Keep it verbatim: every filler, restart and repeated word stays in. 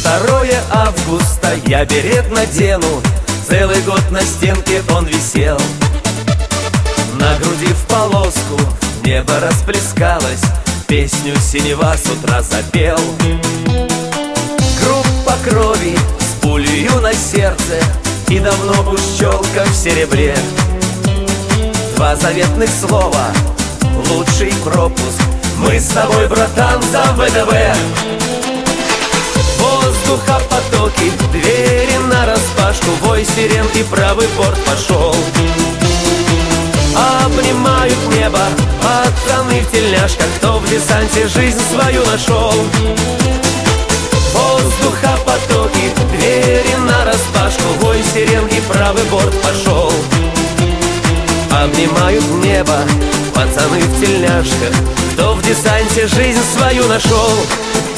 Второе августа я берет надену, целый год на стенке он висел. На груди в полоску небо расплескалось, песню синева с утра запел. Группа крови с пулею на сердце, и давно уж челка в серебре. Два заветных слова, лучший пропуск: мы с тобой, братан, за ВДВ. Воздухопотоки, двери нараспашку, вой сирен и правый борт пошел. Обнимают небо пацаны в тельняшках, кто в десанте жизнь свою нашел. Воздухопотоки, двери нараспашку, вой сирен и правый борт пошел. Обнимают небо пацаны в тельняшках, кто в десанте жизнь свою нашел.